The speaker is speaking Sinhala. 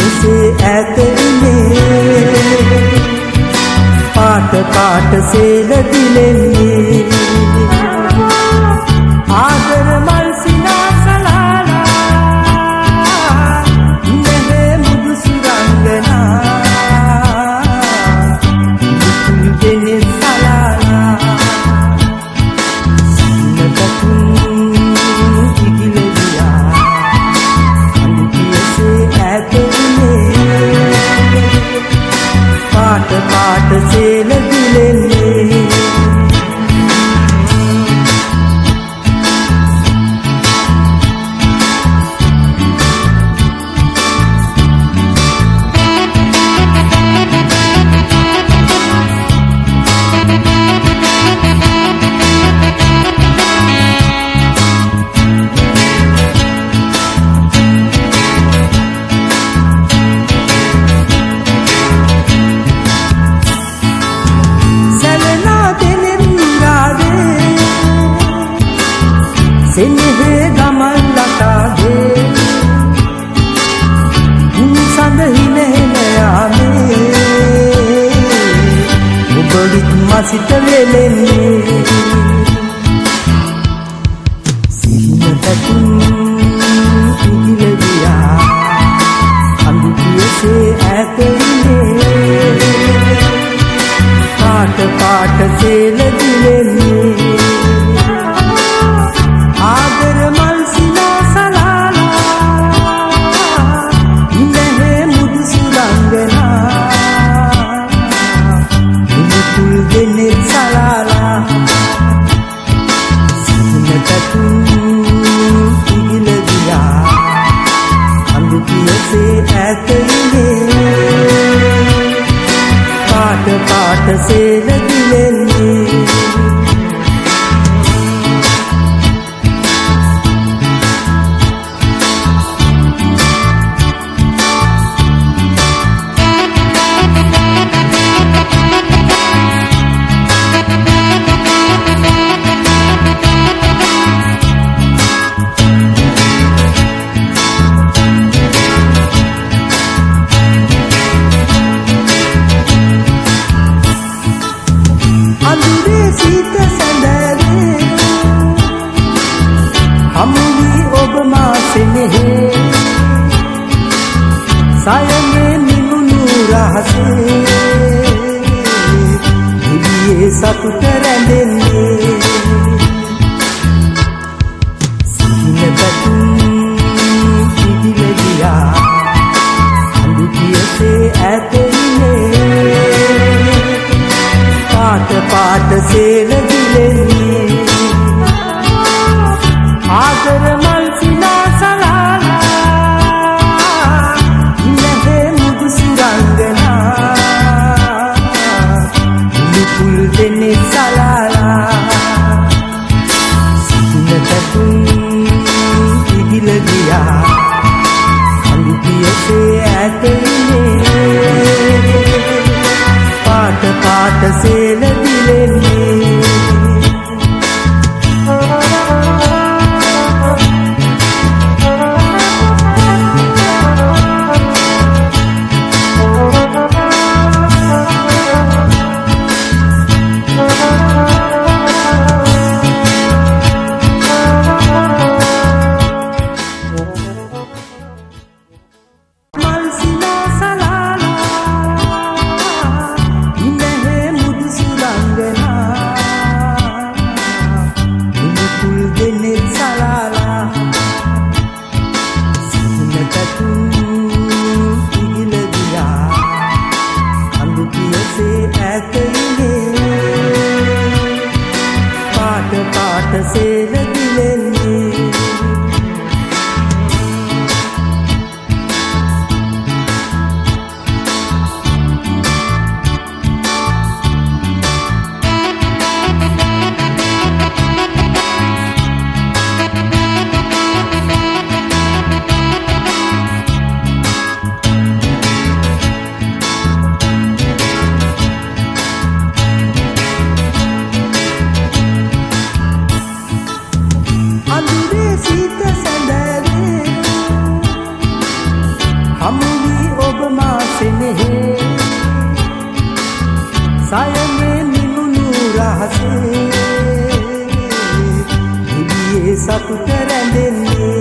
පියසේ ඇතනේ පාට පාට සේල දිලෙන්නේ ආදර මල් සිනාසලාලා ඉන්නේ මුදු සුරංගනා මුතු දෙනේ සලාලා සිනකතුන් ඉගිලෙවියා අඳු පියසේ ඇතනේ පාට පාට සේල දිලෙන්නේ සෙනෙහේ ගමන් ලතාවේ සඳ හිනහෙන යාමේ ඔබවිත් මසිත වෙලෙන්නේ සිහිනටතුන් ඉගිලවියා අඳු පියසේ ඇතනේ පාට පාට සේල දිලෙන්නේ ආදර මල් සිනාසලාලා ඉන්නේ මුදු සුරංගනා මුතු දෙනේ සලාලා සිනකතුන් ඉගිලවියා අඳු පියසේ ඇතනේ පාට පාට සේල දිලෙන්නේ සීත සැඳවේ හමුවී ඔබ මා සෙනෙහේ සයනේ නිමුණු රහසේ දිවියේ සතුට රැඳෙන්නේ සිහිනකතුන් ඉගිලවියා අඳු පියසේ ඇතනේ පාට පාට සේල දිලෙන්නේ ආදර මල් සිනාසලාලා ඉන්නේ මුදු සුරංගනා මුකුල් දෙනේ සලාලා හමුවී ඔබ මාසෙනෙහේ සයමේ නිමුණු රහසේ නිවියේ සතුට රැඳෙන්නේ